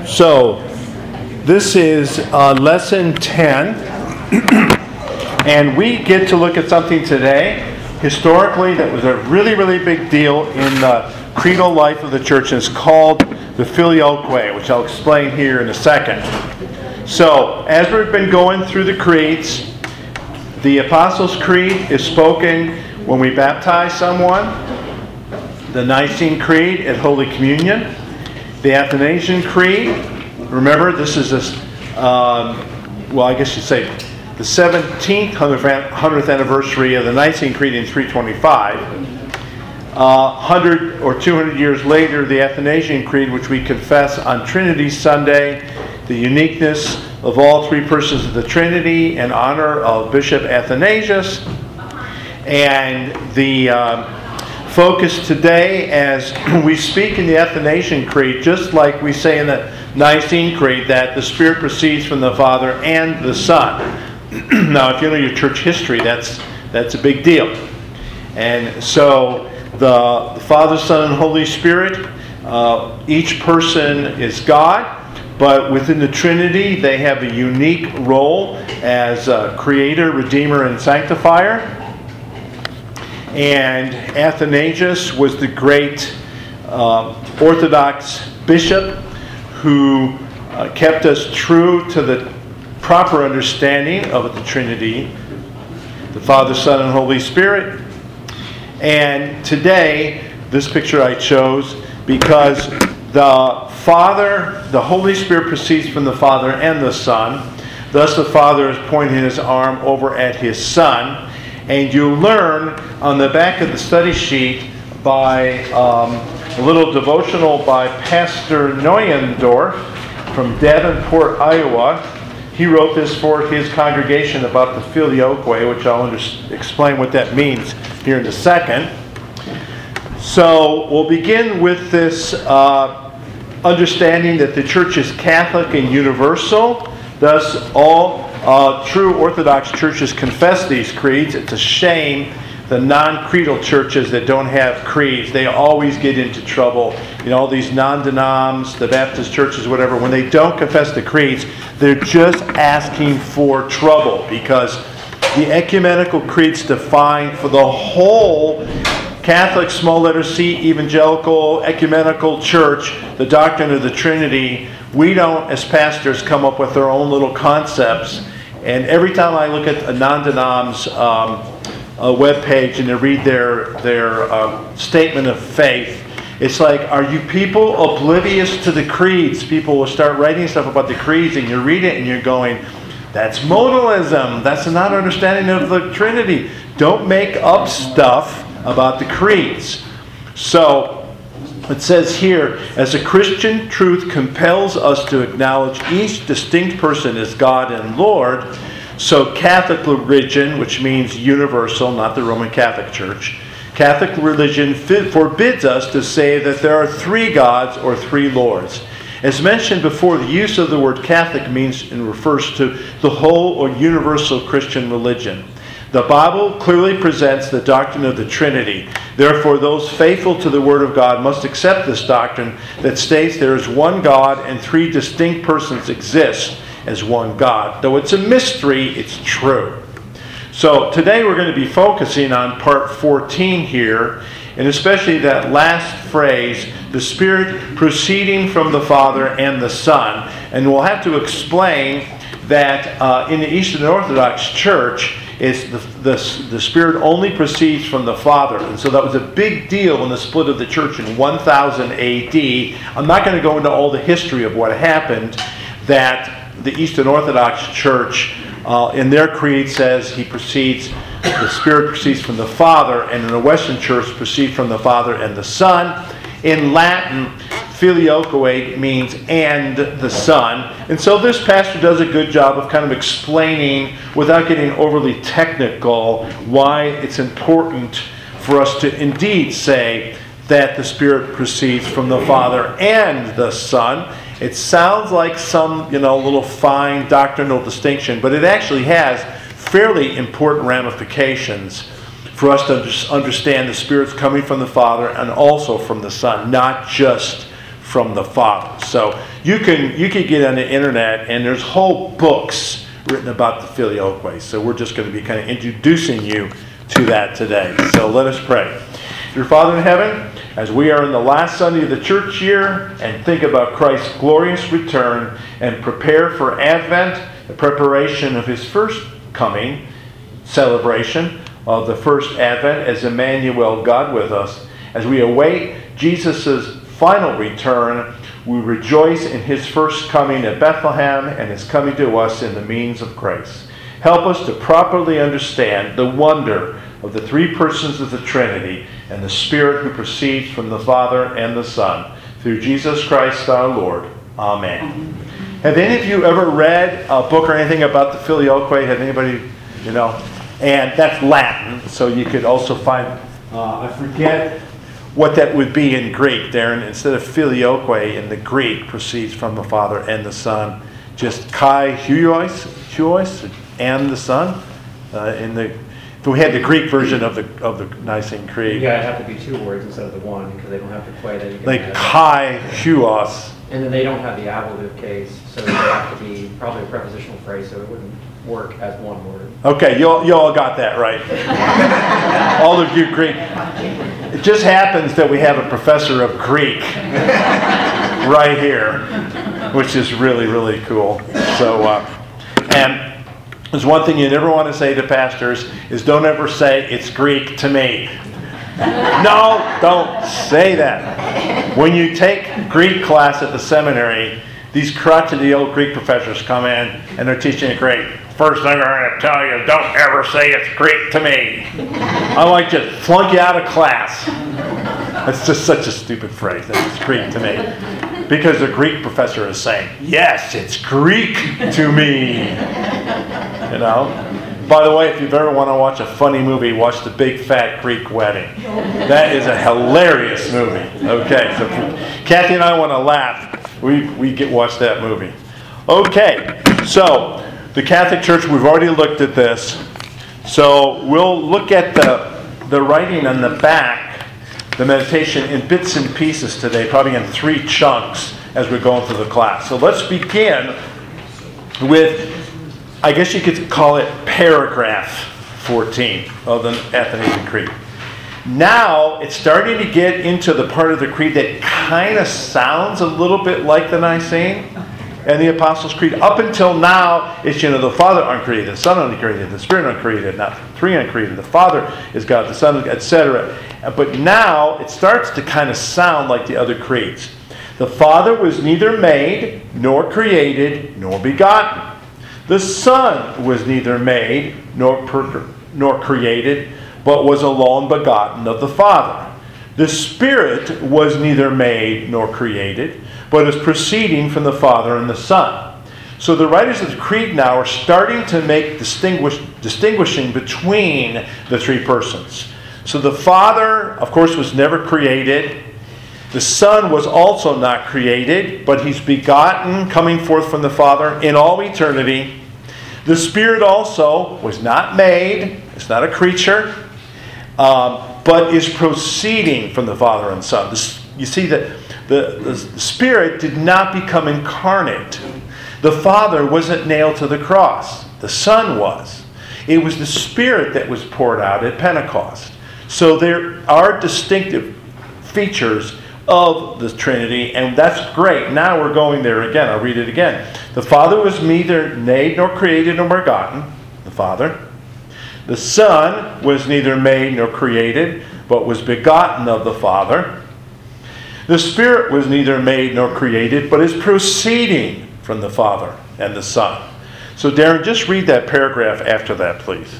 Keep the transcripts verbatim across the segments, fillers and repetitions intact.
So, this is uh, lesson ten, and we get to look at something today, historically, that was a really, really big deal in the creedal life of the church, and it's called the Filioque, which I'll explain here in a second. So, as we've been going through the creeds, the Apostles' Creed is spoken when we baptize someone, the Nicene Creed at Holy Communion, the Athanasian Creed. Remember, this is this, um, well, I guess you'd say the seventeenth, hundredth anniversary of the Nicene Creed in three twenty-five. Uh, one hundred or two hundred years later, the Athanasian Creed, which we confess on Trinity Sunday, the uniqueness of all three persons of the Trinity in honor of Bishop Athanasius. And the um, focus today, as we speak in the Athanasian Creed, just like we say in the Nicene Creed, that the Spirit proceeds from the Father and the Son. Now, if you know your church history, that's that's a big deal. And so the, the Father, Son, and Holy Spirit, uh, each person is God, but within the Trinity, they have a unique role as uh, Creator, Redeemer, and Sanctifier. And Athanasius was the great uh, Orthodox bishop who uh, kept us true to the proper understanding of the Trinity, the Father, Son, and Holy Spirit. And today, this picture I chose because the Father, the Holy Spirit proceeds from the Father and the Son. Thus the Father is pointing his arm over at his Son. And you learn on the back of the study sheet by um, a little devotional by Pastor Neuendorf from Davenport, Iowa. He wrote this for his congregation about the Filioque, which I'll under- explain what that means here in a second. So we'll begin with this uh, understanding that the church is Catholic and universal. Thus, all uh, true Orthodox churches confess these creeds. It's a shame the non-creedal churches that don't have creeds, they always get into trouble. You know, all these non-denoms, the Baptist churches, whatever, when they don't confess the creeds, they're just asking for trouble, because the ecumenical creeds define for the whole Catholic, small letter C, evangelical, ecumenical church, the doctrine of the Trinity. We don't, as pastors, come up with our own little concepts. And every time I look at a non-denom's um, a web page and they read their their uh, statement of faith, it's like, are you people oblivious to the creeds? People will start writing stuff about the creeds, and you read it and you're going, that's modalism. That's not understanding of the Trinity. Don't make up stuff about the creeds. So it says here, as a Christian truth compels us to acknowledge each distinct person as God and Lord, so Catholic religion, which means universal, not the Roman Catholic Church, Catholic religion forbids us to say that there are three gods or three lords. As mentioned before, the use of the word Catholic means and refers to the whole or universal Christian religion. The Bible clearly presents the doctrine of the Trinity. Therefore, those faithful to the Word of God must accept this doctrine that states there is one God and three distinct persons exist as one God. Though it's a mystery, it's true. So today we're going to be focusing on part fourteen here, and especially that last phrase, the Spirit proceeding from the Father and the Son. And we'll have to explain that uh, in the Eastern Orthodox Church, it's the, the, the Spirit only proceeds from the Father. And so that was a big deal in the split of the church in one thousand A D. I'm not going to go into all the history of what happened, that the Eastern Orthodox Church uh, in their creed says he proceeds, the Spirit proceeds from the Father, and in the Western Church proceeds from the Father and the Son. In Latin, Filioque means and the Son. And so this pastor does a good job of kind of explaining, without getting overly technical, why it's important for us to indeed say that the Spirit proceeds from the Father and the Son. It sounds like some, you know, little fine doctrinal distinction, but it actually has fairly important ramifications for us to understand the Spirit's coming from the Father and also from the Son, not just from the Father. So you can you can get on the internet and there's whole books written about the filioque. So we're just going to be kind of introducing you to that today. So let us pray. Dear Father in heaven, as we are in the last Sunday of the church year and think about Christ's glorious return and prepare for Advent, the preparation of his first coming, celebration of the first Advent as Emmanuel, God with us, as we await Jesus' final return, we rejoice in his first coming at Bethlehem and his coming to us in the means of grace. Help us to properly understand the wonder of the three persons of the Trinity and the Spirit who proceeds from the Father and the Son, through Jesus Christ our Lord. Amen. Have any of you ever read a book or anything about the filioque? Have anybody, you know? And that's Latin, so you could also find, uh, I forget what that would be in Greek, Darren. Instead of filioque in the Greek, proceeds from the Father and the Son, just kai huios, huios, and the Son. Uh, in the, if we had the Greek version of the of the Nicene Creed. Yeah, it'd have to be two words instead of the one because they don't have to play that. You can like add. kai huios. And then they don't have the ablative case, so it would have to be probably a prepositional phrase, so it wouldn't work as one word. Okay, you all, you all got that right. All of you Greek. It just happens that we have a professor of Greek right here, which is really, really cool. So, uh, and there's one thing you never want to say to pastors is don't ever say, it's Greek to me. No, don't say that. When you take Greek class at the seminary, these crotchety old Greek professors come in and they're teaching it great. First thing I'm going to tell you, don't ever say it's Greek to me. I might just flunk you out of class. That's just such a stupid phrase, that it's Greek to me. Because the Greek professor is saying, yes, it's Greek to me. You know? By the way, if you've ever want to watch a funny movie, watch The Big Fat Greek Wedding. That is a hilarious movie. Okay, so if Kathy and I want to laugh, we, we get watch that movie. Okay, so the Catholic Church, we've already looked at this. So we'll look at the, the writing on the back, the meditation in bits and pieces today, probably in three chunks as we're going through the class. So let's begin with, I guess you could call it paragraph fourteen of the Athanasian Creed. Now it's starting to get into the part of the creed that kind of sounds a little bit like the Nicene and the Apostles' Creed. Up until now, it's, you know, the Father uncreated, the Son uncreated, the Spirit uncreated, not three uncreated, the Father is God, the Son, et cetera. But now it starts to kind of sound like the other creeds. The Father was neither made, nor created, nor begotten. The Son was neither made, nor, per, nor created, but was alone begotten of the Father. The Spirit was neither made nor created, but is proceeding from the Father and the Son. So the writers of the Creed now are starting to make distinguish, distinguishing between the three persons. So the Father, of course, was never created. The Son was also not created, but he's begotten, coming forth from the Father in all eternity. The Spirit also was not made, it's not a creature, um, but is proceeding from the Father and Son. This, you see that the, the Spirit did not become incarnate. The Father wasn't nailed to the cross. The Son was. It was the Spirit that was poured out at Pentecost. So there are distinctive features of the Trinity, and that's great. Now we're going there again. I'll read it again. The Father was neither made nor created nor begotten. The Father. The Son was neither made nor created, but was begotten of the Father. The Spirit was neither made nor created, but is proceeding from the Father and the Son. So Darren, just read that paragraph after that, please.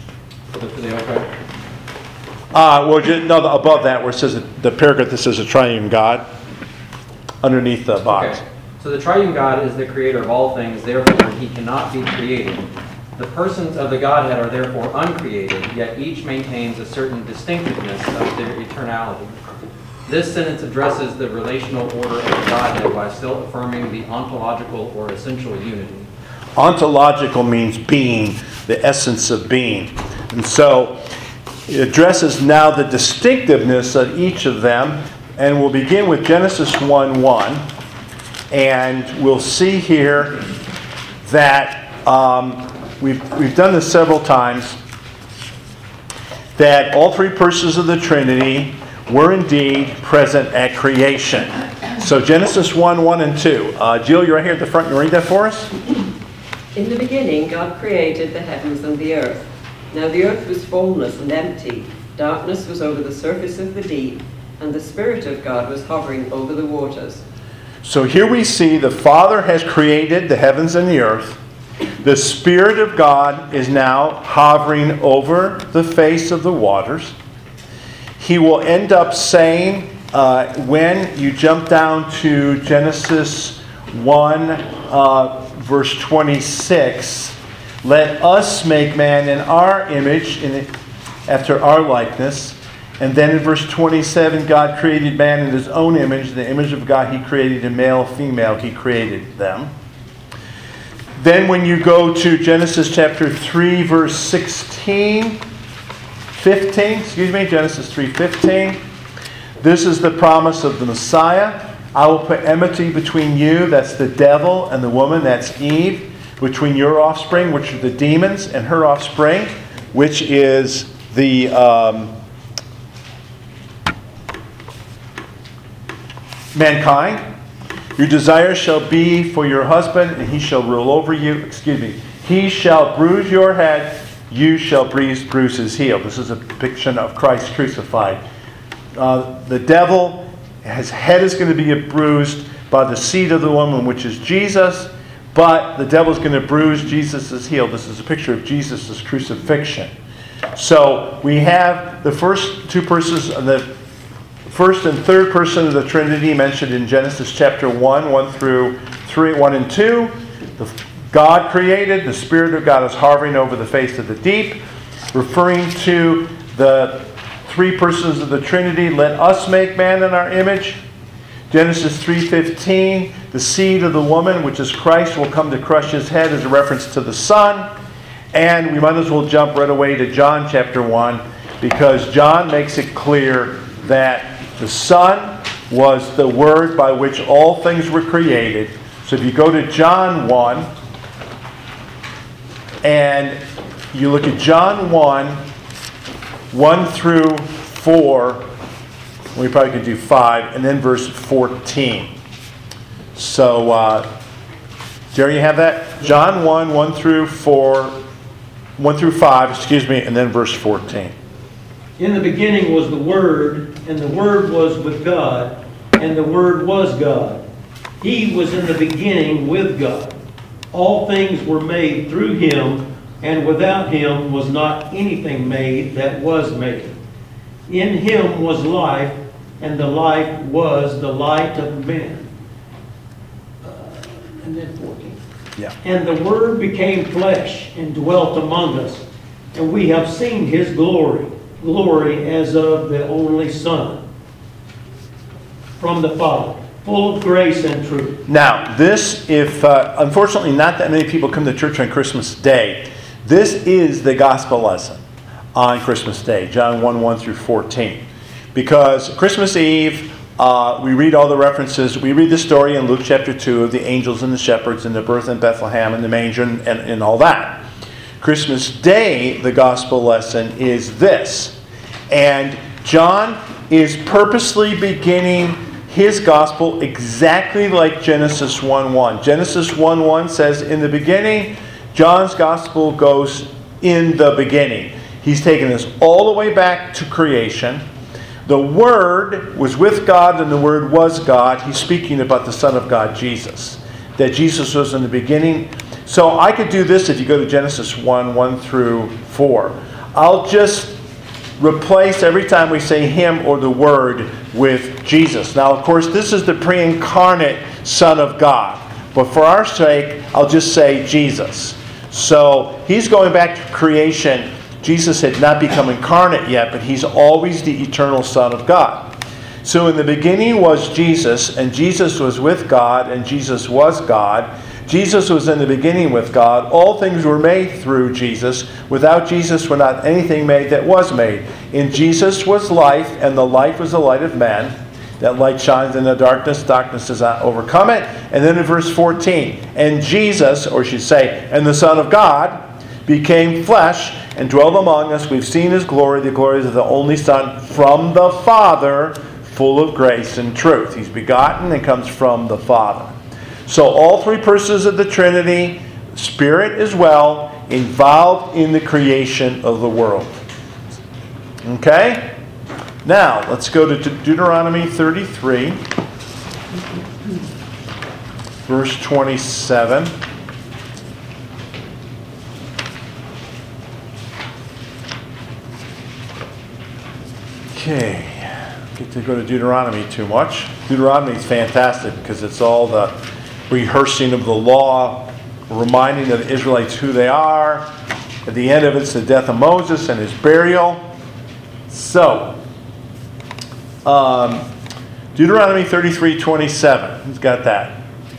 Okay. Uh, well, just, no, above that where it says the paragraph that says the triune God, underneath the box. Okay. So the triune God is the creator of all things, therefore he cannot be created. The persons of the Godhead are therefore uncreated, yet each maintains a certain distinctiveness of their eternality. This sentence addresses the relational order of the Godhead while still affirming the ontological or essential unity. Ontological means being, the essence of being. And so it addresses now the distinctiveness of each of them, and we'll begin with Genesis one one. And we'll see here that um, we've, we've done this several times, that all three persons of the Trinity were indeed present at creation. So Genesis one, one, and two. Uh, Jill, you're right here at the front. You read that for us? In the beginning, God created the heavens and the earth. Now the earth was formless and empty. Darkness was over the surface of the deep, and the Spirit of God was hovering over the waters. So here we see the Father has created the heavens and the earth. The Spirit of God is now hovering over the face of the waters. He will end up saying, uh, when you jump down to Genesis one, uh, verse twenty-six, let us make man in our image, in, after our likeness. And then in verse twenty-seven, God created man in his own image. In the image of God, he created him, male, female, he created them. Then when you go to Genesis chapter three, verse sixteen, fifteen, excuse me, Genesis three fifteen. This is the promise of the Messiah. I will put enmity between you, that's the devil, and the woman, that's Eve, between your offspring, which are the demons, and her offspring, which is the um, mankind. Your desire shall be for your husband, and he shall rule over you. Excuse me. He shall bruise your head, you shall bruise, bruise his heel. This is a depiction of Christ crucified. Uh, the devil, his head is going to be bruised by the seed of the woman, which is Jesus, but the devil is going to bruise Jesus' heel. This is a picture of Jesus' crucifixion. So we have the first two persons, the first and third person of the Trinity mentioned in Genesis chapter one, one through three, one and two. The God created, the Spirit of God is hovering over the face of the deep, referring to the three persons of the Trinity. Let us make man in our image. Genesis three fifteen, the seed of the woman, which is Christ, will come to crush his head, as a reference to the Son. And we might as well jump right away to John chapter one, because John makes it clear that the Son was the Word by which all things were created. So if you go to John one, and you look at John one, one through four, we probably could do five, and then verse fourteen. So, uh, Jerry, you have that? John one, one through four, one through five, excuse me, and then verse fourteen. In the beginning was the Word, and the Word was with God, and the Word was God. He was in the beginning with God. All things were made through him, and without him was not anything made that was made. In him was life, and the life was the light of men. Uh, and then fourteen. Yeah. And the Word became flesh and dwelt among us, and we have seen his glory, glory as of the only Son from the Father, full of grace and truth. Now, this, if uh, unfortunately not that many people come to church on Christmas Day, this is the gospel lesson on Christmas Day, John one, one through fourteen. Because Christmas Eve, uh, we read all the references. We read the story in Luke chapter two of the angels and the shepherds and the birth in Bethlehem and the manger and, and, and all that. Christmas Day, the gospel lesson is this. And John is purposely beginning his gospel exactly like Genesis one one. Genesis one one says, in the beginning. John's gospel goes in the beginning. He's taken us all the way back to creation. The Word was with God, and the Word was God. He's speaking about the Son of God, Jesus. That Jesus was in the beginning. So I could do this if you go to Genesis one, one through four. I'll just replace every time we say him or the Word with Jesus. Now, of course, this is the pre-incarnate Son of God. But for our sake, I'll just say Jesus. So he's going back to creation. Jesus had not become incarnate yet, but he's always the eternal Son of God. So in the beginning was Jesus, and Jesus was with God, and Jesus was God. Jesus was in the beginning with God. All things were made through Jesus. Without Jesus were not anything made that was made. In Jesus was life, and the life was the light of men. That light shines in the darkness, darkness does not overcome it. And then in verse fourteen, and Jesus, or should say, and the Son of God, became flesh and dwelt among us. We've seen his glory, the glory of the only Son from the Father, full of grace and truth. He's begotten and comes from the Father. So all three persons of the Trinity, Spirit as well, involved in the creation of the world. Okay? Now, let's go to De- Deuteronomy thirty-three, verse twenty-seven. Okay, get to go to Deuteronomy too much. Deuteronomy is fantastic because it's all the rehearsing of the law, reminding the Israelites who they are. At the end of it's the death of Moses and his burial. So, um, Deuteronomy thirty-three twenty-seven. Who's got that?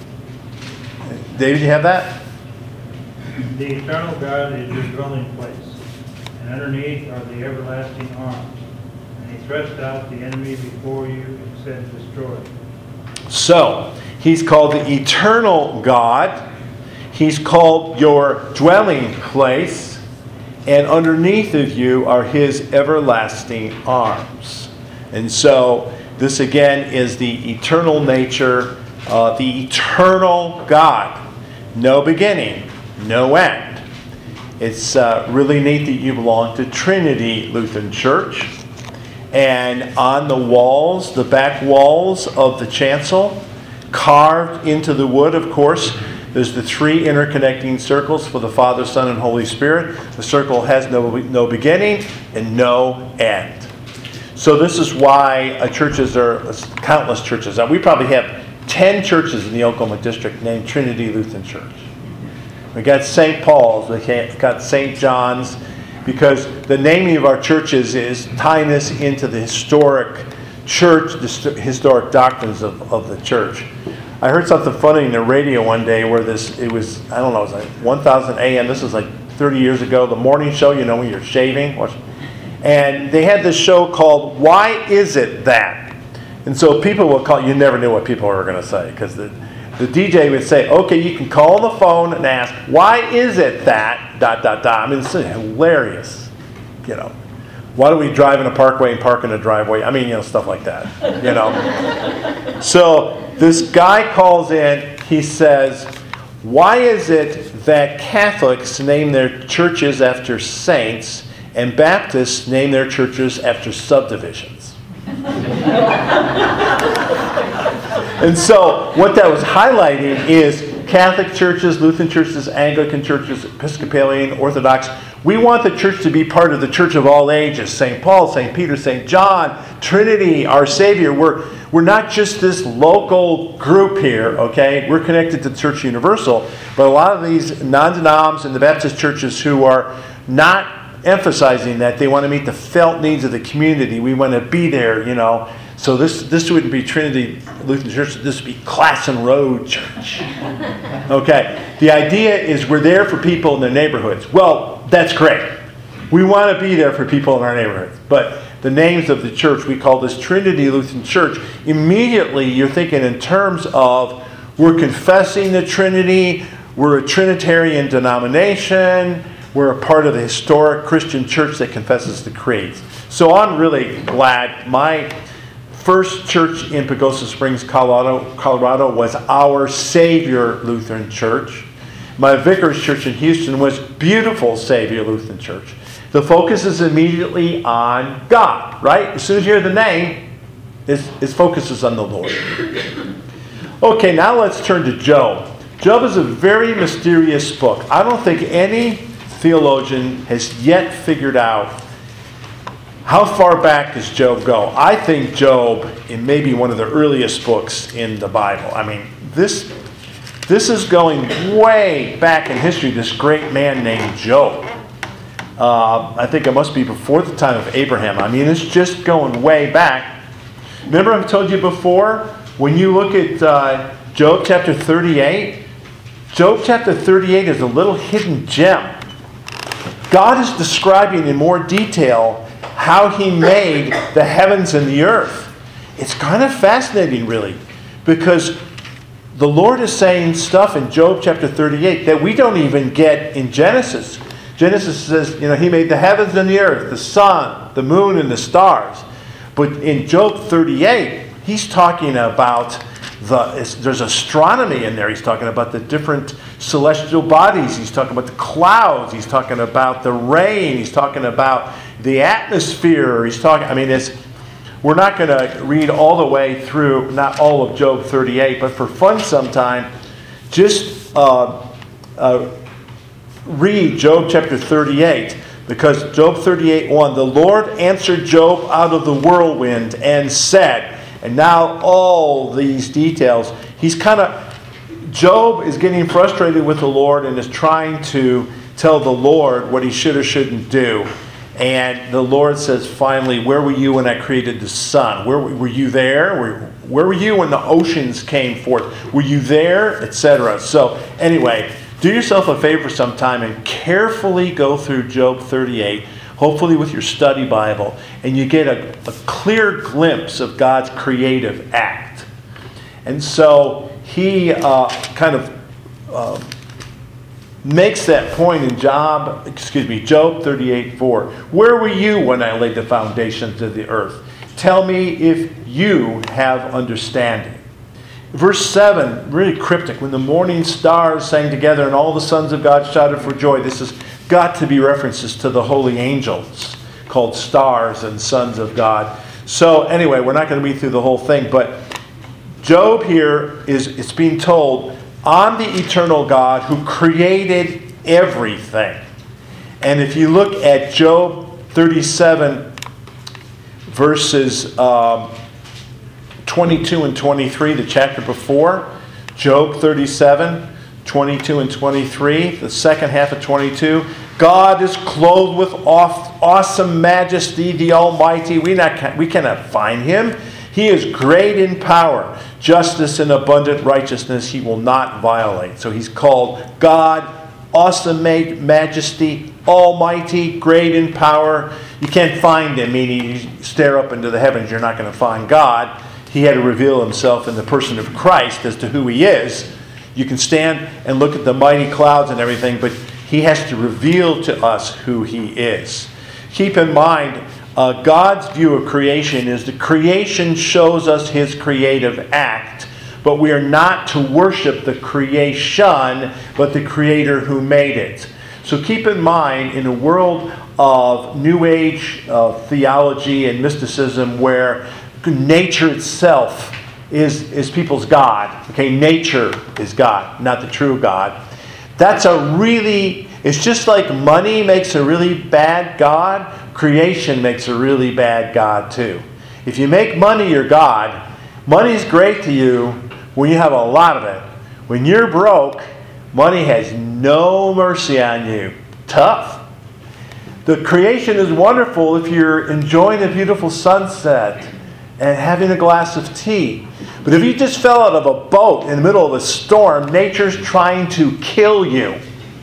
David, you have that? The eternal God is your dwelling place, and underneath are the everlasting arms. And he thrust out the enemy before you and said, destroy. So, he's called the eternal God. He's called your dwelling place. And underneath of you are his everlasting arms. And so, this again is the eternal nature, uh, the eternal God. No beginning, no end. It's uh, really neat that you belong to Trinity Lutheran Church. And on the walls, the back walls of the chancel, carved into the wood, of course, there's the three interconnecting circles for the Father, Son, and Holy Spirit. The circle has no, no beginning and no end. So this is why uh, churches are, countless churches. Uh, we probably have ten churches in the Oklahoma district named Trinity Lutheran Church. We got Saint Paul's, we got Saint John's, because the naming of our churches is tying this into the historic church, the historic doctrines of, of the church. I heard something funny in the radio one day where this, it was, I don't know, it was like one thousand A M, this was like thirty years ago, the morning show, you know, when you're shaving. And they had this show called, Why Is It That? And so people would call, you never knew what people were going to say, because the, the D J would say, okay, you can call the phone and ask, why is it that, dot, dot, dot. I mean, it's hilarious, you know. Why do we drive in a parkway and park in a driveway? I mean, you know, stuff like that, you know. So this guy calls in, he says, why is it that Catholics name their churches after saints and Baptists name their churches after subdivisions? And so what that was highlighting is Catholic churches, Lutheran churches, Anglican churches, Episcopalian, Orthodox, we want the church to be part of the church of all ages. Saint Paul, Saint Peter, Saint John, Trinity, our Savior. We're, we're not just this local group here, okay? We're connected to Church Universal. But a lot of these non-denoms and the Baptist churches who are not emphasizing that, they want to meet the felt needs of the community. We want to be there, you know. So this this wouldn't be Trinity Lutheran Church. This would be Classen Road Church. Okay. The idea is we're there for people in their neighborhoods. Well, that's great. We want to be there for people in our neighborhoods. But the names of the church, we call this Trinity Lutheran Church. Immediately you're thinking in terms of we're confessing the Trinity, we're a Trinitarian denomination, we're a part of the historic Christian church that confesses the creeds. So I'm really glad. My first church in Pagosa Springs, Colorado, Colorado was Our Savior Lutheran Church. My vicar's church in Houston was Beautiful Savior Lutheran Church. The focus is immediately on God, right? As soon as you hear the name, its, its focus is on the Lord. Okay, now let's turn to Job. Job is a very mysterious book. I don't think any theologian has yet figured out how far back does Job go. I think Job, it may be one of the earliest books in the Bible. I mean, this, this is going way back in history, this great man named Job. Uh, I think it must be before the time of Abraham. I mean, it's just going way back. Remember I've told you before, when you look at uh, Job chapter thirty-eight, Job chapter thirty-eight is a little hidden gem. God is describing in more detail how he made the heavens and the earth. it's kind of fascinating, really, because the Lord is saying stuff in Job chapter thirty-eight that we don't even get in Genesis. Genesis says, you know, He made the heavens and the earth, the sun, the moon, and the stars. But in Job thirty-eight, He's talking about the, there's astronomy in there. He's talking about the different celestial bodies. He's talking about the clouds. He's talking about the rain. He's talking about the atmosphere. He's talking, I mean, it's, we're not going to read all the way through, not all of Job thirty-eight, but for fun sometime, just uh, uh, read Job chapter thirty-eight. Because Job thirty-eight one, the Lord answered Job out of the whirlwind and said, and now all these details, he's kind of, Job is getting frustrated with the Lord and is trying to tell the Lord what he should or shouldn't do. And the Lord says, finally, where were you when I created the sun? Where were you there? Where, where were you when the oceans came forth? Were you there? Etc. So anyway, do yourself a favor sometime and carefully go through Job thirty-eight, hopefully with your study Bible, and you get a, a clear glimpse of God's creative act. And so he uh, kind of uh, makes that point in Job, excuse me, Job thirty-eight four. Where were you when I laid the foundations of the earth? Tell me if you have understanding. Verse seven, really cryptic. When the morning stars sang together and all the sons of God shouted for joy. This has got to be references to the holy angels called stars and sons of God. So anyway, we're not going to read through the whole thing, but Job here is it's being told, I'm the eternal God who created everything. And if you look at Job thirty-seven, verses um, twenty-two and twenty-three, the chapter before, Job thirty-seven, twenty-two and twenty-three, the second half of twenty-two, God is clothed with awesome majesty, the Almighty. We, not, we cannot find Him. He is great in power. Justice and abundant righteousness He will not violate. So He's called God, awesome majesty, Almighty, great in power. You can't find Him, meaning you stare up into the heavens, you're not going to find God. He had to reveal Himself in the person of Christ as to who He is. You can stand and look at the mighty clouds and everything, but He has to reveal to us who He is. Keep in mind, uh, God's view of creation is the creation shows us His creative act, but we are not to worship the creation, but the Creator who made it. So keep in mind, in a world of New Age uh, theology and mysticism where nature itself is, is people's God. Okay, nature is God, not the true God. That's a really, it's just like money makes a really bad God, creation makes a really bad God too. If you make money your God, money's great to you when you have a lot of it. When you're broke, money has no mercy on you. Tough. The creation is wonderful if you're enjoying a beautiful sunset and having a glass of tea. But if you just fell out of a boat in the middle of a storm, nature's trying to kill you.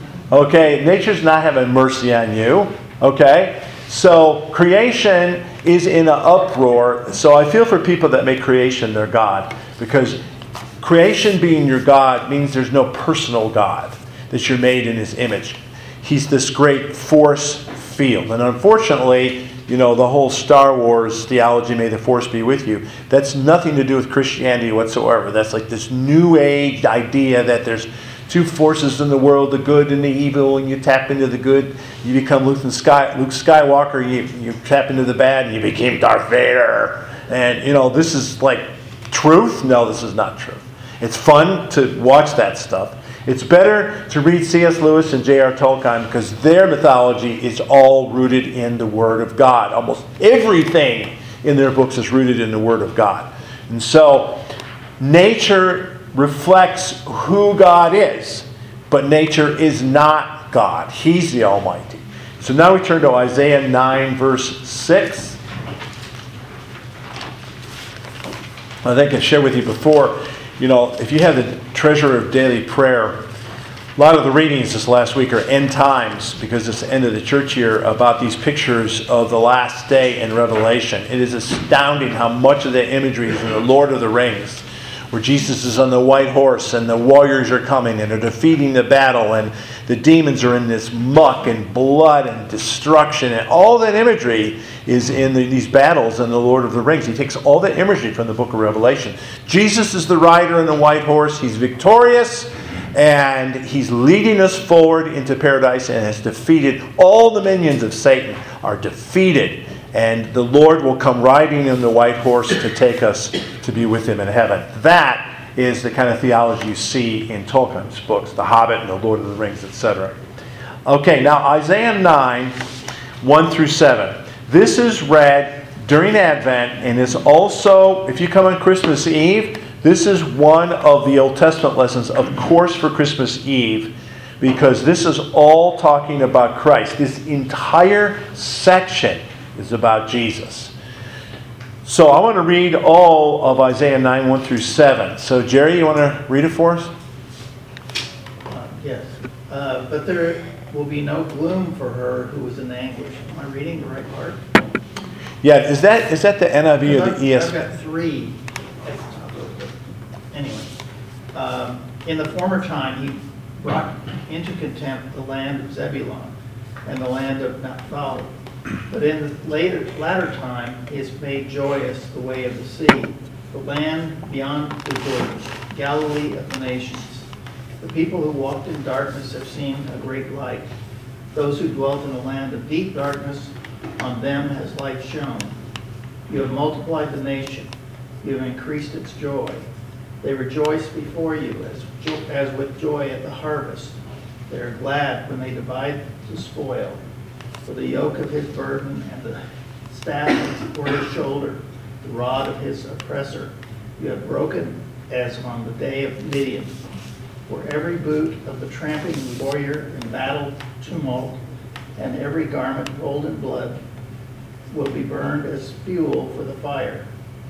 Okay? Nature's not having mercy on you. Okay? So creation is in an uproar. So I feel for people that make creation their God. Because creation being your God means there's no personal God, that you're made in His image. He's this great force field. And unfortunately, you know, the whole Star Wars theology, may the force be with you, that's nothing to do with Christianity whatsoever. That's like this new age idea that there's two forces in the world, the good and the evil, and you tap into the good, you become Luke, Sky, Luke Skywalker, you, you tap into the bad, and you became Darth Vader. And, you know, this is like truth? No, this is not truth. It's fun to watch that stuff. It's better to read C S Lewis and J R Tolkien because their mythology is all rooted in the Word of God. Almost everything in their books is rooted in the Word of God. And so, nature reflects who God is, but nature is not God. He's the Almighty. So now we turn to Isaiah nine, verse six. I think I shared with you before, you know, if you have the treasure of daily prayer, A lot of the readings this last week are end times, because it's the end of the church year, about these pictures of the last day in Revelation. It is astounding how much of the imagery is in the Lord of the Rings, where Jesus is on the white horse and the warriors are coming and are defeating the battle, and the demons are in this muck and blood and destruction, and all that imagery is in the, these battles in the Lord of the Rings. He takes all that imagery from the book of Revelation. Jesus is the rider on the white horse. He's victorious, and he's leading us forward into paradise and has defeated all the minions of Satan are defeated. And the Lord will come riding on the white horse to take us to be with him in heaven. That is the kind of theology you see in Tolkien's books, The Hobbit and The Lord of the Rings, et cetera. Okay, now Isaiah nine, one through seven. This is read during Advent, and it's also, if you come on Christmas Eve, this is one of the Old Testament lessons, of course, for Christmas Eve, because this is all talking about Christ. This entire section is about Jesus. So I want to read all of Isaiah nine, one through seven. So Jerry, you want to read it for us? Uh, yes. Uh, but there will be no gloom for her who was in anguish. Am I reading the right part? Yeah, is that is that the N I V or the E S V? I've got three. Anyway, um, in the former time he brought into contempt the land of Zebulun and the land of Naphtali. But in the later, latter time he has made joyous the way of the sea, the land beyond the Jordan, Galilee of the nations. The people who walked in darkness have seen a great light. Those who dwelt in the land of deep darkness, on them has light shone. You have multiplied the nation. You have increased its joy. They rejoice before you as, jo- as with joy at the harvest. They are glad when they divide the spoil. For the yoke of his burden and the staff for his shoulder, the rod of his oppressor, you have broken as on the day of Midian. For every boot of the tramping warrior in battle tumult, and every garment rolled in blood, will be burned as fuel for the fire.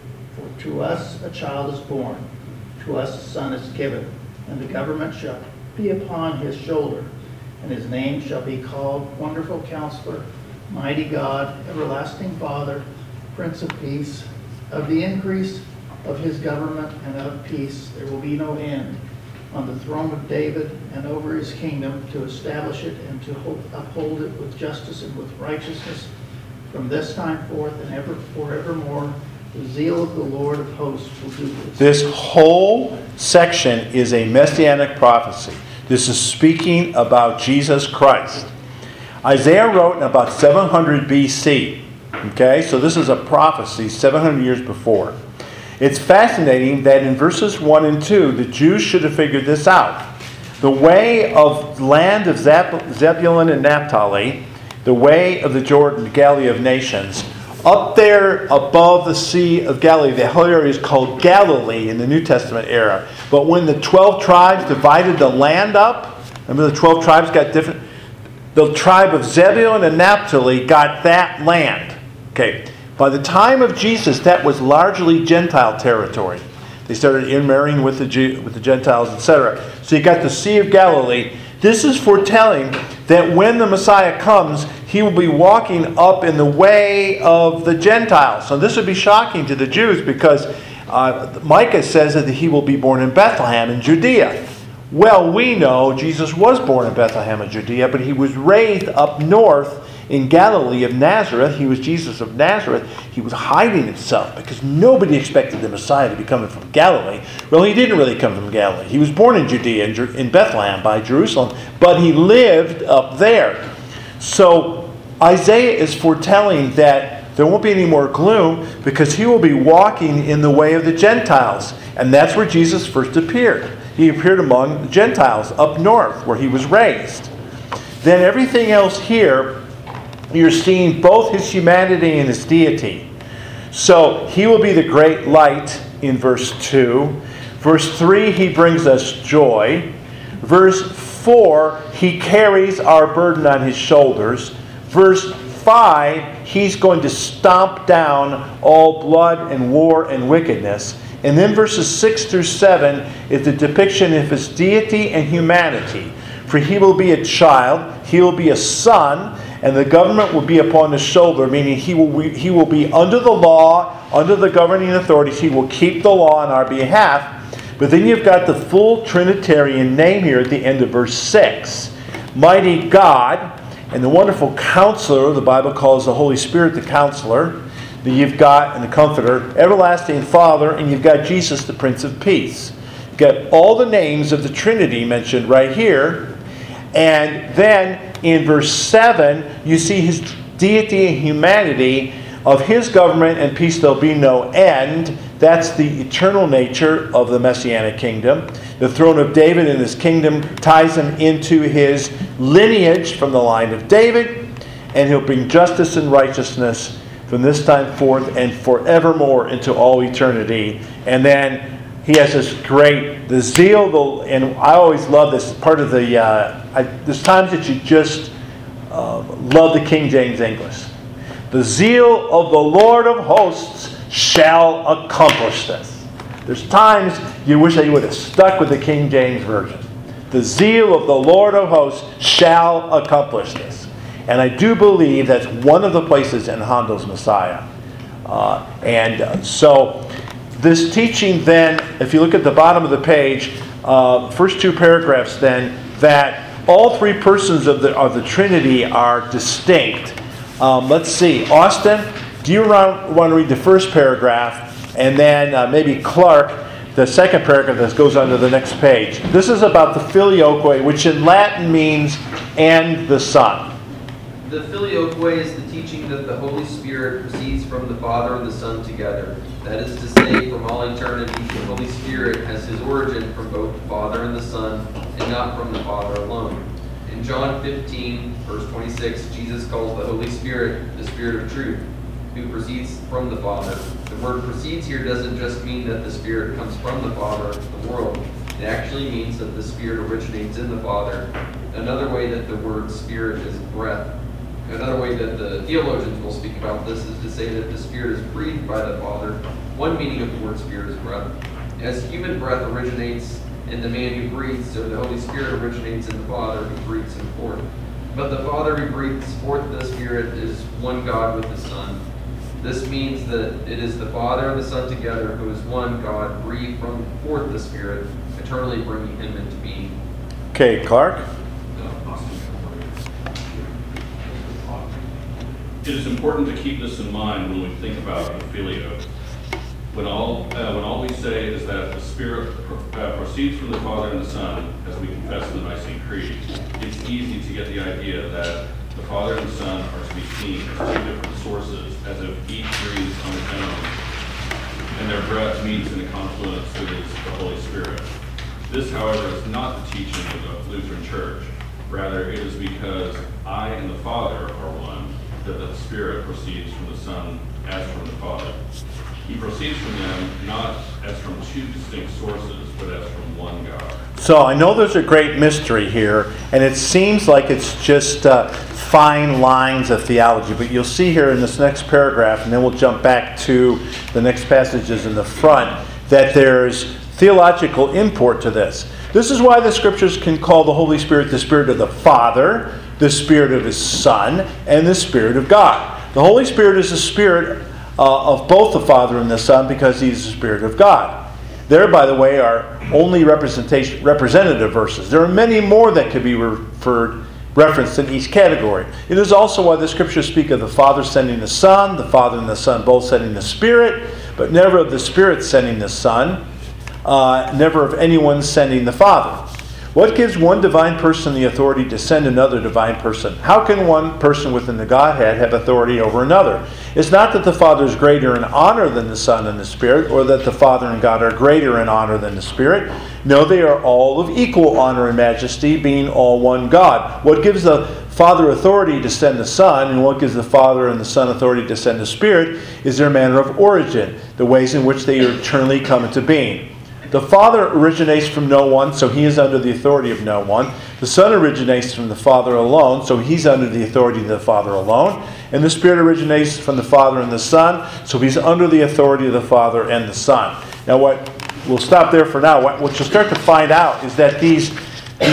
For to us a child is born, to us a son is given, and the government shall be upon his shoulder, and his name shall be called Wonderful Counselor, Mighty God, Everlasting Father, Prince of Peace. Of the increase of his government and of peace there will be no end, on the throne of David and over his kingdom, to establish it and to hold, uphold it with justice and with righteousness from this time forth and ever forevermore. The zeal of the Lord of hosts will do this. This whole section is a messianic prophecy. This is speaking about Jesus Christ. Isaiah wrote in about seven hundred B C. Okay, so this is a prophecy seven hundred years before. It's fascinating that in verses one and two, the Jews should have figured this out. The way of land of Zebulun and Naphtali, the way of the Jordan, Galilee of nations, up there above the Sea of Galilee, the whole area is called Galilee in the New Testament era. But when the twelve tribes divided the land up, remember the twelve tribes got different? The tribe of Zebulun and Naphtali got that land. Okay. By the time of Jesus, that was largely Gentile territory. They started intermarrying with the Jew, with the Gentiles, et cetera. So you got the Sea of Galilee. This is foretelling that when the Messiah comes, he will be walking up in the way of the Gentiles. So this would be shocking to the Jews, because uh, Micah says that he will be born in Bethlehem in Judea. Well, we know Jesus was born in Bethlehem in Judea, but he was raised up north in Galilee of Nazareth. He was Jesus of Nazareth. He was hiding himself because nobody expected the Messiah to be coming from Galilee. Well, he didn't really come from Galilee. He was born in Judea, in, Jer- in Bethlehem by Jerusalem, but he lived up there. So Isaiah is foretelling that there won't be any more gloom, because he will be walking in the way of the Gentiles. And that's where Jesus first appeared. He appeared among the Gentiles up north, where he was raised. Then everything else here, you're seeing both his humanity and his deity. So he will be the great light in verse two. Verse three, he brings us joy. Verse four, he carries our burden on his shoulders. Verse five, he's going to stomp down all blood and war and wickedness. And then verses six through seven is the depiction of his deity and humanity. For he will be a child, he will be a son, and the government will be upon his shoulder, meaning he will be, he will be under the law, under the governing authorities. He will keep the law on our behalf. But then you've got the full Trinitarian name here at the end of verse six. Mighty God, and the wonderful Counselor, the Bible calls the Holy Spirit the Counselor. Then you've got, and the Comforter, Everlasting Father, and you've got Jesus, the Prince of Peace. You've got all the names of the Trinity mentioned right here. And then in verse seven, you see his deity and humanity. Of his government and peace there'll be no end. That's the eternal nature of the Messianic kingdom. The throne of David and his kingdom ties him into his lineage from the line of David. And he'll bring justice and righteousness from this time forth and forevermore into all eternity. And then he has this great, the zeal, the, and I always love this part of the, uh, I, there's times that you just uh, love the King James English. The zeal of the Lord of hosts shall accomplish this. There's times you wish that you would have stuck with the King James Version. The zeal of the Lord of hosts shall accomplish this. And I do believe that's one of the places in Handel's Messiah. Uh, and uh, so this teaching then, if you look at the bottom of the page, uh, first two paragraphs then, that all three persons of the, of the Trinity are distinct. Um, let's see. Austin, do you want to read the first paragraph? And then uh, maybe Clark, the second paragraph that goes on to the next page. This is about the filioque, which in Latin means and the Son. The filioque is the teaching that the Holy Spirit proceeds from the Father and the Son together. That is to say, from all eternity, the Holy Spirit has his origin from both the Father and the Son, and not from the Father alone. In John fifteen, verse twenty-six, Jesus calls the Holy Spirit the Spirit of truth, who proceeds from the Father. The word proceeds here doesn't just mean that the Spirit comes from the Father of the world. It actually means that the Spirit originates in the Father. Another way that the word Spirit is breath. Another way that the theologians will speak about this is to say that the Spirit is breathed by the Father. One meaning of the word Spirit is breath. As human breath originates in the man who breathes, so the Holy Spirit originates in the Father who breathes him forth. But the Father who breathes forth the Spirit is one God with the Son. This means that it is the Father and the Son together who is one God breathed from forth the Spirit, eternally bringing him into being. Okay, Clark? It is important to keep this in mind when we think about the filioque. When all, uh, when all we say is that the Spirit pro- uh, proceeds from the Father and the Son, as we confess in the Nicene Creed, it's easy to get the idea that the Father and the Son are to be seen as two different sources, as if each breathes on its own, and their breath meets in a confluence that is the Holy Spirit. This, however, is not the teaching of the Lutheran Church. Rather, it is because I and the Father are one that the Spirit proceeds from the Son as from the Father. He proceeds from them not as from two distinct sources, but as from one God. So I know there's a great mystery here, and it seems like it's just uh, fine lines of theology. But you'll see here in this next paragraph, and then we'll jump back to the next passages in the front, that there's theological import to this. This is why the Scriptures can call the Holy Spirit the Spirit of the Father, the Spirit of His Son, and the Spirit of God. The Holy Spirit is the Spirit uh, of both the Father and the Son because He's the Spirit of God. There, by the way, are only representation, representative verses. There are many more that could be referred, referenced in each category. It is also why the Scriptures speak of the Father sending the Son, the Father and the Son both sending the Spirit, but never of the Spirit sending the Son, uh, never of anyone sending the Father. What gives one divine person the authority to send another divine person? How can one person within the Godhead have authority over another? It's not that the Father is greater in honor than the Son and the Spirit, or that the Father and God are greater in honor than the Spirit. No, they are all of equal honor and majesty, being all one God. What gives the Father authority to send the Son, and what gives the Father and the Son authority to send the Spirit, is their manner of origin, the ways in which they eternally come into being. The Father originates from no one, so He is under the authority of no one. The Son originates from the Father alone, so He's under the authority of the Father alone. And the Spirit originates from the Father and the Son, so He's under the authority of the Father and the Son. Now, what we'll stop there for now. What, what you'll start to find out is that these, these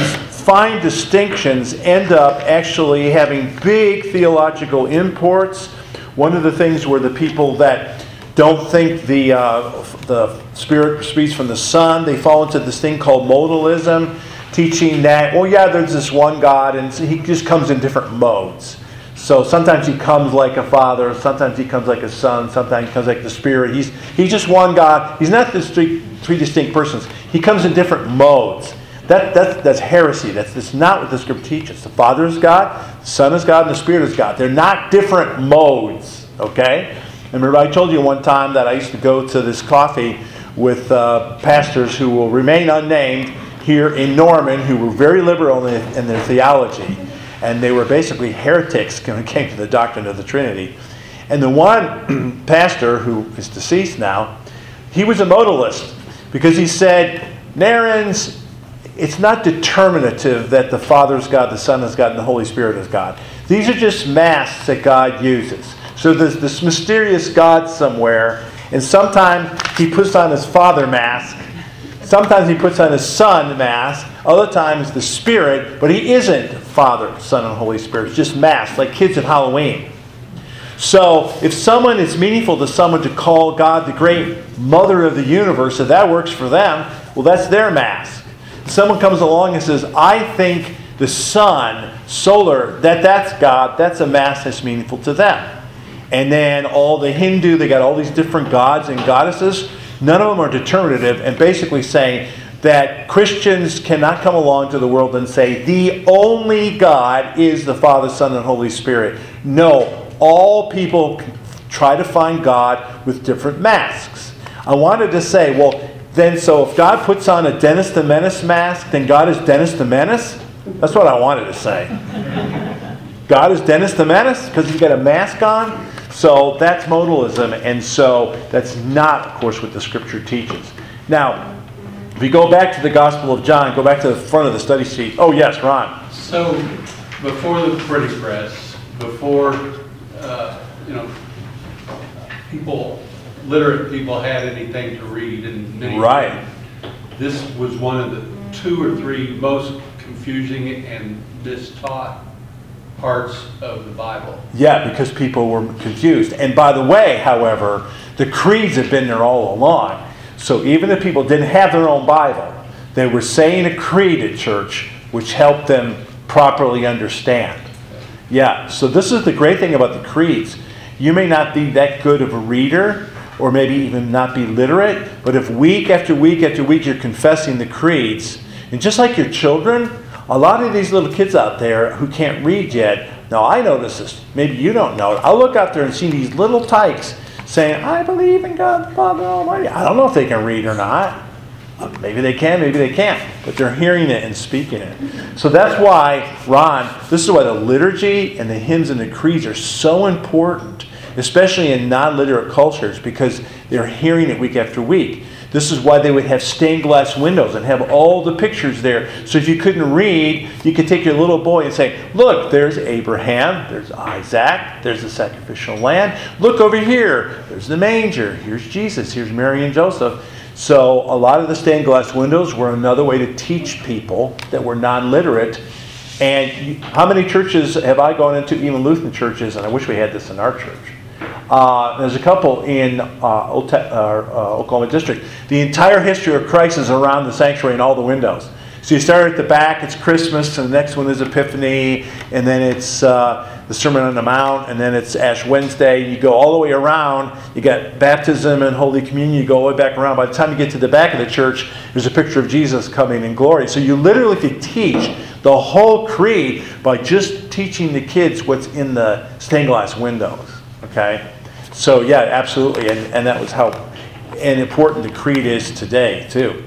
fine distinctions end up actually having big theological imports. One of the things were the people that don't think the uh, the Spirit proceeds from the Son, they fall into this thing called modalism, teaching that, well, yeah, there's this one God, and he just comes in different modes. So sometimes he comes like a father, sometimes he comes like a son, sometimes he comes like the Spirit. He's he's just one God. He's not this three, three distinct persons. He comes in different modes. That, that's, that's heresy. That's, that's not what the Scripture teaches. The Father is God, the Son is God, and the Spirit is God. They're not different modes, okay? And remember, I told you one time that I used to go to this coffee with uh, pastors who will remain unnamed here in Norman, who were very liberal in, in their theology. And they were basically heretics when it came to the doctrine of the Trinity. And the one pastor, who is deceased now, he was a modalist because he said, Narrans, it's not determinative that the Father is God, the Son is God, and the Holy Spirit is God. These are just masks that God uses. So there's this mysterious God somewhere, and sometimes he puts on his Father mask, sometimes he puts on his Son mask, other times the Spirit, but he isn't Father, Son, and Holy Spirit. It's just masks, like kids at Halloween. So if someone, it's meaningful to someone to call God the great mother of the universe, if that works for them, well, that's their mask. Someone comes along and says, I think the sun, solar, that that's God, that's a mass that's meaningful to them. And then all the Hindu, they got all these different gods and goddesses. None of them are determinative, and basically saying that Christians cannot come along to the world and say, the only God is the Father, Son, and Holy Spirit. No, all people try to find God with different masks. I wanted to say, well, then, so if God puts on a Dennis the Menace mask, then God is Dennis the Menace? That's what I wanted to say. God is Dennis the Menace because he's got a mask on? So that's modalism, and so that's not, of course, what the Scripture teaches. Now, if you go back to the Gospel of John, go back to the front of the study sheet. Oh, yes, Ron. So, before the printing press, before, uh, you know, people... literate people had anything to read, and many, right. This was one of the two or three most confusing and mistaught parts of the Bible. Yeah, because people were confused. And by the way, however, the creeds have been there all along. So even if people didn't have their own Bible, they were saying a creed at church, which helped them properly understand. Yeah, so this is the great thing about the creeds. You may not be that good of a reader, or maybe even not be literate, but if week after week after week you're confessing the creeds, and just like your children, a lot of these little kids out there who can't read yet, now I notice this, maybe you don't know it, I'll look out there and see these little tykes saying, I believe in God the Father Almighty. I don't know if they can read or not. Maybe they can, maybe they can't, but they're hearing it and speaking it. So that's why, Ron, this is why the liturgy and the hymns and the creeds are so important, especially in non-literate cultures, because they're hearing it week after week. This is why they would have stained glass windows and have all the pictures there. So if you couldn't read, you could take your little boy and say, look, there's Abraham, there's Isaac, there's the sacrificial lamb. Look over here, there's the manger, here's Jesus, here's Mary and Joseph. So a lot of the stained glass windows were another way to teach people that were non-literate. And you, how many churches have I gone into, even Lutheran churches, and I wish we had this in our church. Uh, there's a couple in uh, Ote- uh, uh, Oklahoma District. The entire history of Christ is around the sanctuary and all the windows. So you start at the back, it's Christmas, and the next one is Epiphany, and then it's uh, the Sermon on the Mount, and then it's Ash Wednesday. You go all the way around. You got baptism and Holy Communion. You go all the way back around. By the time you get to the back of the church, there's a picture of Jesus coming in glory. So you literally could teach the whole creed by just teaching the kids what's in the stained glass windows. Okay? So yeah, absolutely, and, and that was how and important the creed is today, too.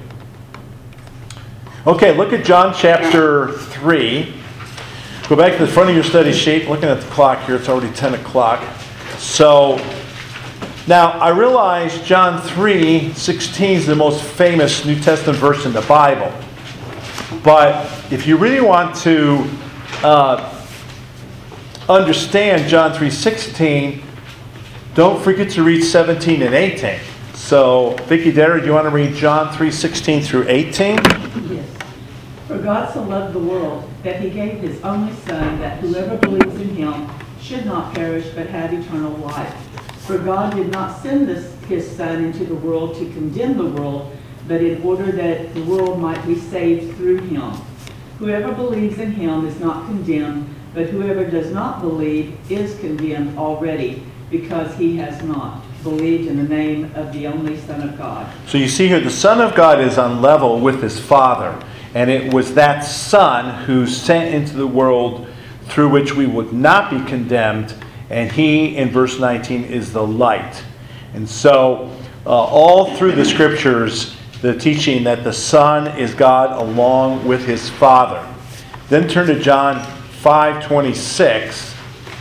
Okay, look at John chapter three. Go back to the front of your study sheet. Looking at the clock here, it's already ten o'clock. So, now I realize John three sixteen is the most famous New Testament verse in the Bible. But if you really want to uh, understand John three sixteen, don't forget to read seventeen and eighteen. So, Vicki Dara, do you want to read John three sixteen through eighteen? Yes. For God so loved the world that he gave his only Son, that whoever believes in him should not perish but have eternal life. For God did not send this, his Son into the world to condemn the world, but in order that the world might be saved through him. Whoever believes in him is not condemned, but whoever does not believe is condemned already, because he has not believed in the name of the only Son of God. So you see here, the Son of God is on level with his Father. And it was that Son who sent into the world through which we would not be condemned. And he, in verse nineteen, is the light. And so, uh, all through the Scriptures, the teaching that the Son is God along with his Father. Then turn to John five twenty-six.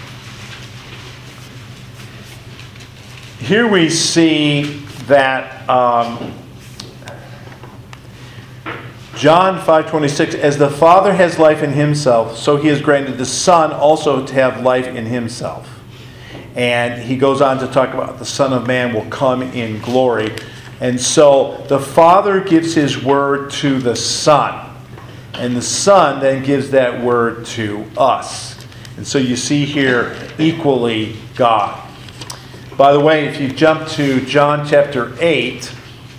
Here we see that um, John five twenty-six, as the Father has life in himself, so he has granted the Son also to have life in himself. And he goes on to talk about the Son of Man will come in glory. And so the Father gives his word to the Son. And the Son then gives that word to us. And so you see here equally God. By the way, if you jump to John chapter eight,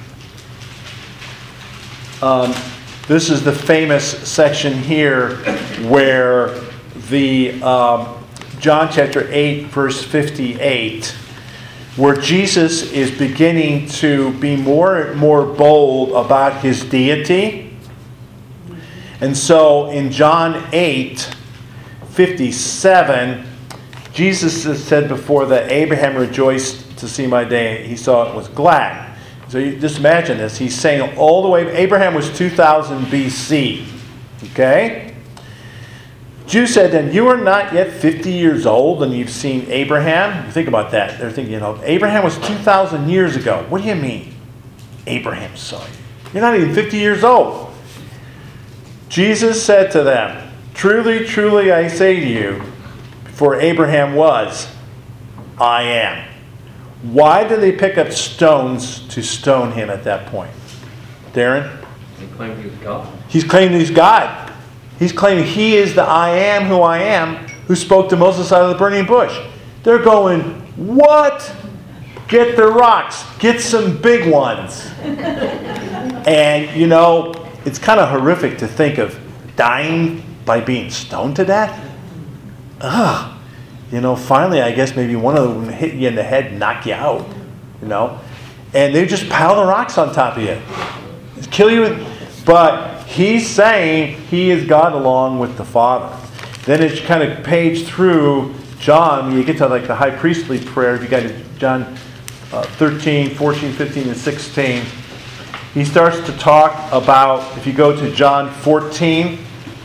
um, this is the famous section here where the um, John chapter eight, verse fifty-eight, where Jesus is beginning to be more and more bold about his deity. And so in John eight, fifty-seven, Jesus has said before that Abraham rejoiced to see my day. He saw it was glad. So you just imagine this. He's saying all the way, Abraham was two thousand B C. Okay? Jews said then, you are not yet fifty years old and you've seen Abraham? Think about that. They're thinking, you know, Abraham was two thousand years ago. What do you mean? Abraham saw you. You're not even fifty years old. Jesus said to them, truly, truly, I say to you, before Abraham was, I am. Why did they pick up stones to stone him at that point? Darren? He claimed he was God. He's claiming he's God. He's claiming he is the I am who I am who spoke to Moses out of the burning bush. They're going, what? Get the rocks. Get some big ones. And, you know, it's kind of horrific to think of dying by being stoned to death. Ugh. You know, finally, I guess maybe one of them hit you in the head and knock you out. You know? And they just pile the rocks on top of you. Kill you. But he's saying he is God along with the Father. Then as you kind of page through John, when you get to like the high priestly prayer, you got John uh, thirteen, fourteen, fifteen, and sixteen. He starts to talk about, if you go to John fourteen,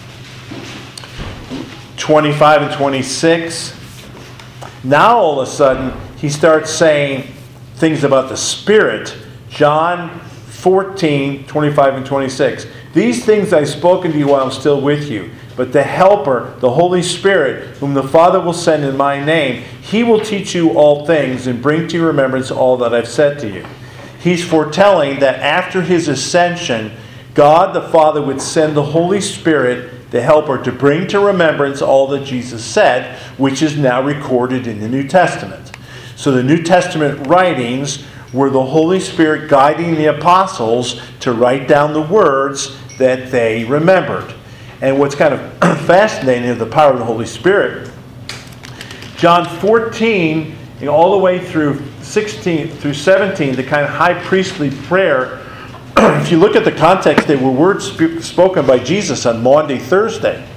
twenty-five and twenty-six, now all of a sudden he starts saying things about the Spirit. John fourteen, twenty-five and twenty-six. These things I've spoken to you while I'm still with you. But the Helper, the Holy Spirit, whom the Father will send in my name, he will teach you all things and bring to your remembrance all that I've said to you. He's foretelling that after his ascension, God the Father would send the Holy Spirit, the Helper, to bring to remembrance all that Jesus said, which is now recorded in the New Testament. So the New Testament writings were the Holy Spirit guiding the apostles to write down the words that they remembered. And what's kind of fascinating is the power of the Holy Spirit. John fourteen, you know, all the way through sixteen through seventeen, the kind of high priestly prayer, if you look at the context, they were words sp- spoken by Jesus on Maundy Thursday.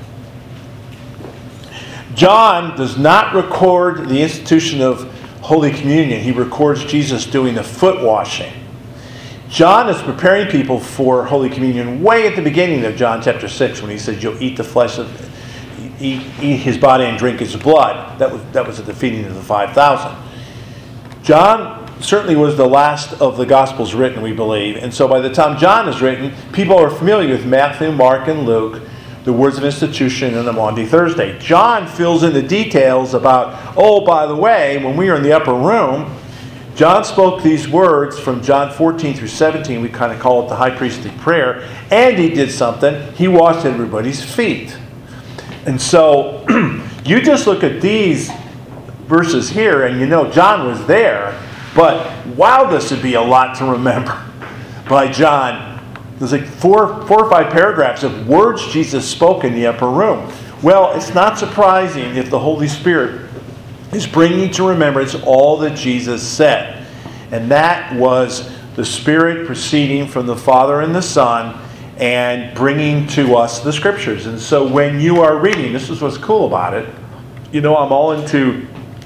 John does not record the institution of Holy Communion. He records Jesus doing the foot washing. John is preparing people for Holy Communion way at the beginning of John chapter six when he says, you'll eat the flesh of, eat, eat his body and drink his blood. That was, that was at the feeding of the five thousand. John certainly was the last of the Gospels written, we believe. And so by the time John is written, people are familiar with Matthew, Mark, and Luke, the words of institution, and the Maundy Thursday. John fills in the details about, oh, by the way, when we were in the upper room, John spoke these words from John fourteen through seventeen. We kind of call it the high priestly prayer. And he did something. He washed everybody's feet. And so you just look at these verses here and you know John was there. But wow, this would be a lot to remember by John. There's like four, four or five paragraphs of words Jesus spoke in the upper room. Well, it's not surprising if the Holy Spirit is bringing to remembrance all that Jesus said. And that was the Spirit proceeding from the Father and the Son and bringing to us the Scriptures. And so when you are reading, this is what's cool about it. You know, I'm all into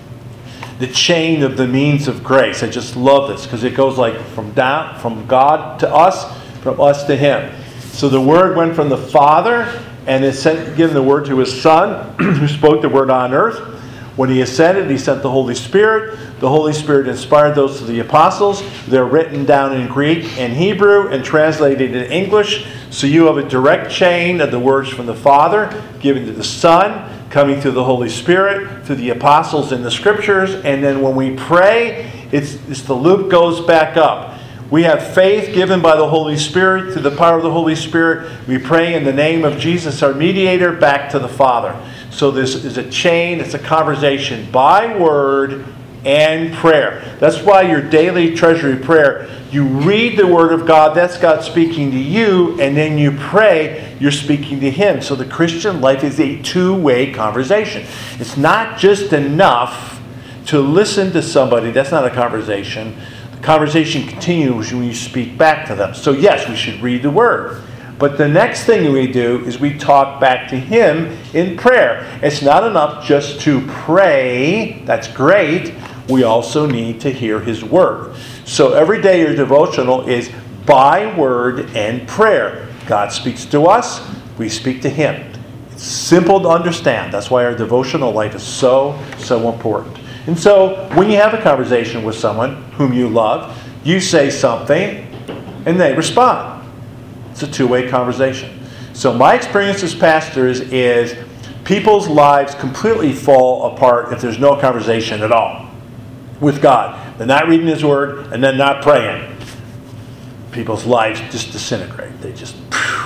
the chain of the means of grace. I just love this because it goes like from down, from God to us, from us to Him. So the Word went from the Father and it sent, given the Word to His Son, who spoke the Word on earth. When He ascended, He sent the Holy Spirit. The Holy Spirit inspired those to the apostles. They're written down in Greek and Hebrew and translated in English. So you have a direct chain of the words from the Father given to the Son, coming through the Holy Spirit, through the apostles in the Scriptures. And then when we pray, it's, it's the loop goes back up. We have faith given by the Holy Spirit. Through the power of the Holy Spirit, we pray in the name of Jesus, our mediator, back to the Father. So this is a chain, it's a conversation by word and prayer. That's why your daily treasury prayer, you read the Word of God, that's God speaking to you, and then you pray, you're speaking to Him. So the Christian life is a two-way conversation. It's not just enough to listen to somebody. That's not a conversation. The conversation continues when you speak back to them. So yes, we should read the Word. But the next thing we do is we talk back to Him in prayer. It's not enough just to pray. That's great. We also need to hear His Word. So every day your devotional is by word and prayer. God speaks to us. We speak to Him. It's simple to understand. That's why our devotional life is so, so important. And so when you have a conversation with someone whom you love, you say something and they respond. It's a two-way conversation. So my experience as pastors is people's lives completely fall apart if there's no conversation at all with God. They're not reading His Word and then not praying. People's lives just disintegrate. They just...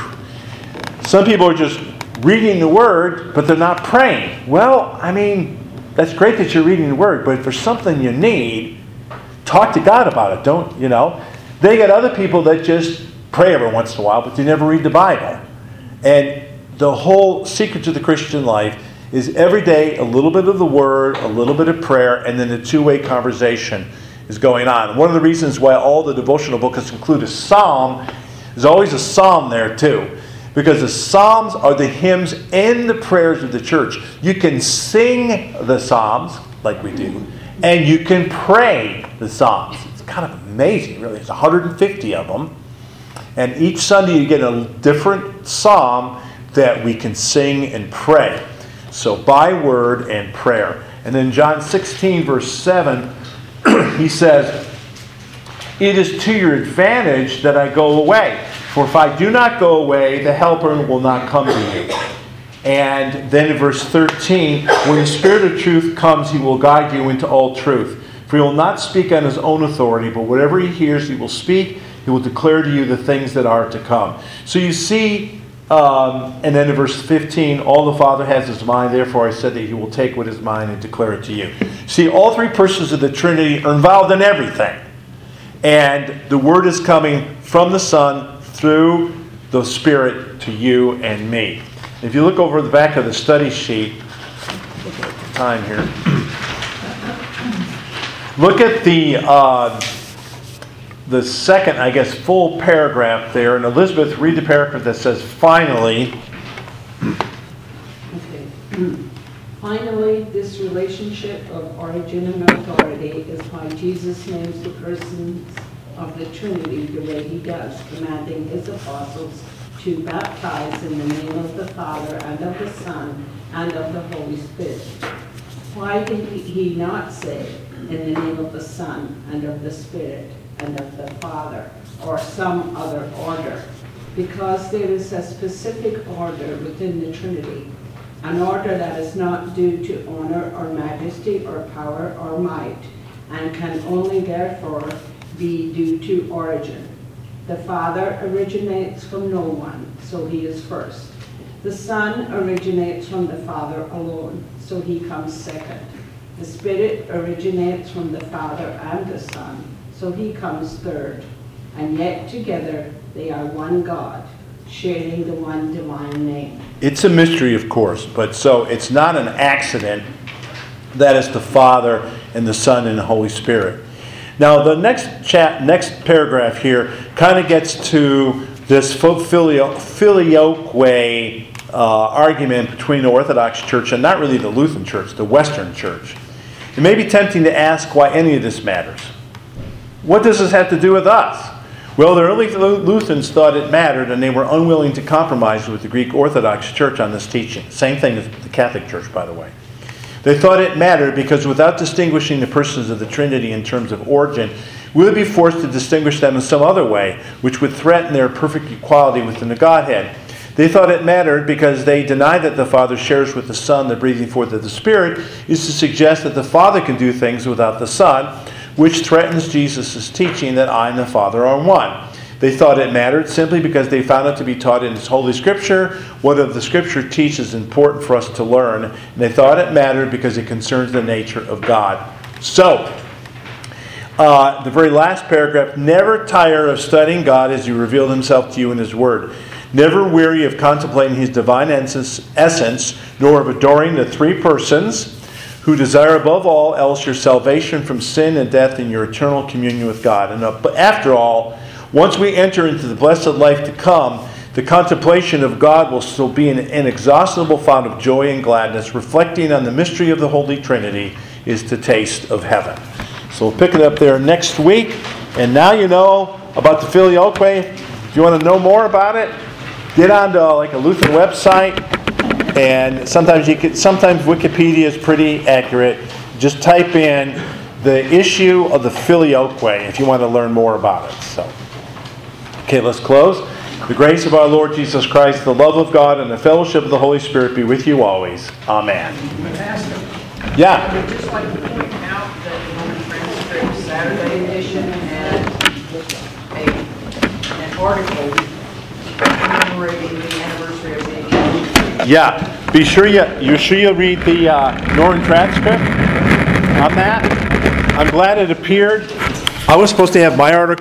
Some people are just reading the Word, but they're not praying. Well, I mean, that's great that you're reading the Word, but if there's something you need, talk to God about it. Don't, you know. They got other people that just pray every once in a while, but they never read the Bible. And the whole secret to the Christian life is every day a little bit of the Word, a little bit of prayer, and then the two-way conversation is going on. One of the reasons why all the devotional books include a psalm, there's always a psalm there too. Because the psalms are the hymns and the prayers of the church. You can sing the psalms, like we do, and you can pray the psalms. It's kind of amazing, really. There's one hundred fifty of them. And each Sunday you get a different psalm that we can sing and pray. So by word and prayer. And then John sixteen, verse seven, he says, "It is to your advantage that I go away. For if I do not go away, the Helper will not come to you." And then in verse thirteen, "When the Spirit of truth comes, He will guide you into all truth. For He will not speak on His own authority, but whatever He hears, He will speak. He will declare to you the things that are to come." So you see, um, and then in verse fifteen, "All the Father has is mine, therefore I said that He will take what is mine and declare it to you." See, all three persons of the Trinity are involved in everything. And the Word is coming from the Son through the Spirit to you and me. If you look over the back of the study sheet, look at the time here. Look at the uh, the second, I guess, full paragraph there. And Elizabeth, read the paragraph that says, "Finally." Okay. Finally, this relationship of origin and authority is why Jesus names the persons of the Trinity the way He does, commanding His apostles to baptize in the name of the Father and of the Son and of the Holy Spirit. Why did He not say in the name of the Son and of the Spirit and of the Father, or some other order? Because there is a specific order within the Trinity, an order that is not due to honor or majesty or power or might, and can only therefore be due to origin. The Father originates from no one, so he is first. The Son originates from the Father alone, so he comes second. The Spirit originates from the Father and the Son, so he comes third. And yet together they are one God, sharing the one divine name. It's a mystery, of course, but so it's not an accident that it's the Father and the Son and the Holy Spirit. Now, the next chat, next paragraph here kind of gets to this filio- filioque uh, argument between the Orthodox Church and not really the Lutheran Church, the Western Church. It may be tempting to ask why any of this matters. What does this have to do with us? Well, the early Lutherans thought it mattered, and they were unwilling to compromise with the Greek Orthodox Church on this teaching. Same thing as the Catholic Church, by the way. They thought it mattered because without distinguishing the persons of the Trinity in terms of origin, we would be forced to distinguish them in some other way, which would threaten their perfect equality within the Godhead. They thought it mattered because they denied that the Father shares with the Son the breathing forth of the Spirit is to suggest that the Father can do things without the Son, which threatens Jesus' teaching that I and the Father are one. They thought it mattered simply because they found it to be taught in Holy Scripture. What of the Scripture teaches is important for us to learn. And they thought it mattered because it concerns the nature of God. So, uh, the very last paragraph, never tire of studying God as He revealed Himself to you in His Word. Never weary of contemplating His divine essence, nor of adoring the three persons who desire above all else your salvation from sin and death and your eternal communion with God. And uh, but after all, once we enter into the blessed life to come, the contemplation of God will still be an inexhaustible fount of joy and gladness. Reflecting on the mystery of the Holy Trinity is to taste of heaven. So we'll pick it up there next week. And now you know about the Filioque. If you want to know more about it, get onto like a Lutheran website. And sometimes you could, sometimes Wikipedia is pretty accurate. Just type in the issue of the Filioque if you want to learn more about it. So, okay, let's close. The grace of our Lord Jesus Christ, the love of God, and the fellowship of the Holy Spirit be with you always. Amen. Yeah. I would just like to point out that the Roman Transcript Saturday edition had a, an article commemorating the anniversary of the engagement. Yeah. Be sure you you sure you read the uh, Northern Transcript on that. I'm glad it appeared. I was supposed to have my article